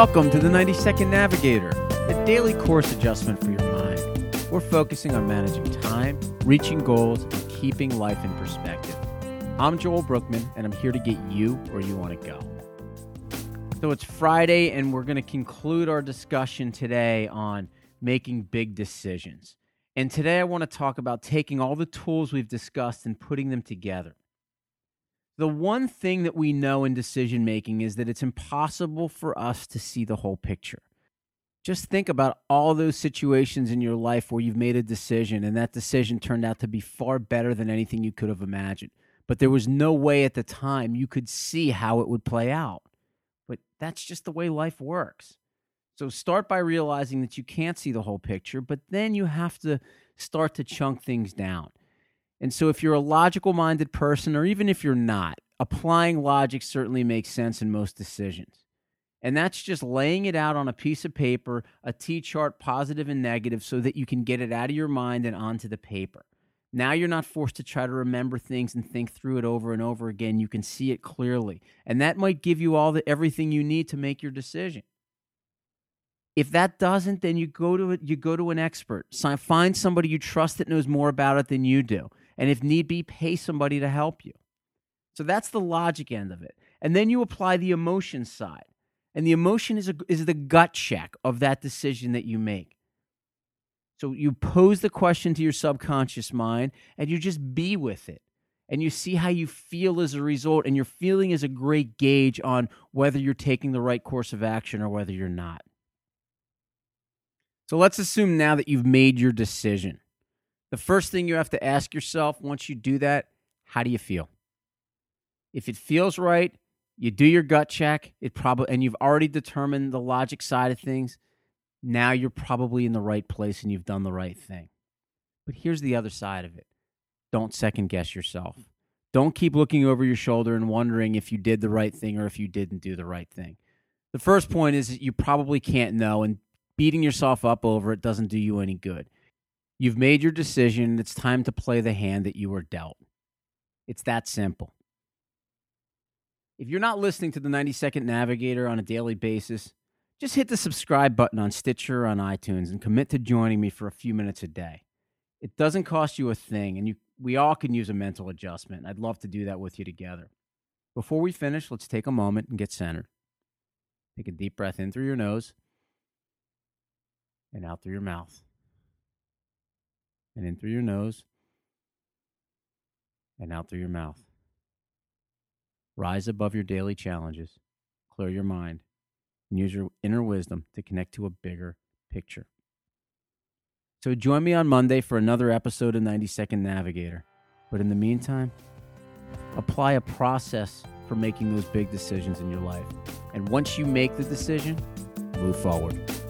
Welcome to the 90-Second Navigator, a daily course adjustment for your mind. We're focusing on managing time, reaching goals, and keeping life in perspective. I'm Joel Brookman, and I'm here to get you where you want to go. So it's Friday, and we're going to conclude our discussion today on making big decisions. And today I want to talk about taking all the tools we've discussed and putting them together. The one thing that we know in decision making is that it's impossible for us to see the whole picture. Just think about all those situations in your life where you've made a decision and that decision turned out to be far better than anything you could have imagined. But there was no way at the time you could see how it would play out. But that's just the way life works. So start by realizing that you can't see the whole picture, but then you have to start to chunk things down. And so if you're a logical-minded person, or even if you're not, applying logic certainly makes sense in most decisions. And that's just laying it out on a piece of paper, a T-chart, positive and negative, so that you can get it out of your mind and onto the paper. Now you're not forced to try to remember things and think through it over and over again. You can see it clearly. And that might give you everything you need to make your decision. If that doesn't, then you go to an expert. Find somebody you trust that knows more about it than you do. And if need be, pay somebody to help you. So that's the logic end of it. And then you apply the emotion side. And the emotion is the gut check of that decision that you make. So you pose the question to your subconscious mind, and you just be with it. And you see how you feel as a result. And your feeling is a great gauge on whether you're taking the right course of action or whether you're not. So let's assume now that you've made your decision. The first thing you have to ask yourself once you do that, how do you feel? If it feels right, you do your gut check, and you've already determined the logic side of things, now you're probably in the right place and you've done the right thing. But here's the other side of it. Don't second guess yourself. Don't keep looking over your shoulder and wondering if you did the right thing or if you didn't do the right thing. The first point is that you probably can't know, and beating yourself up over it doesn't do you any good. You've made your decision, and it's time to play the hand that you were dealt. It's that simple. If you're not listening to the 90-Second Navigator on a daily basis, just hit the subscribe button on Stitcher or on iTunes and commit to joining me for a few minutes a day. It doesn't cost you a thing, and we all can use a mental adjustment. I'd love to do that with you together. Before we finish, let's take a moment and get centered. Take a deep breath in through your nose and out through your mouth. And in through your nose and out through your mouth. Rise above your daily challenges, clear your mind, and use your inner wisdom to connect to a bigger picture. So join me on Monday for another episode of 90-Second Navigator. But in the meantime, apply a process for making those big decisions in your life. And once you make the decision, move forward.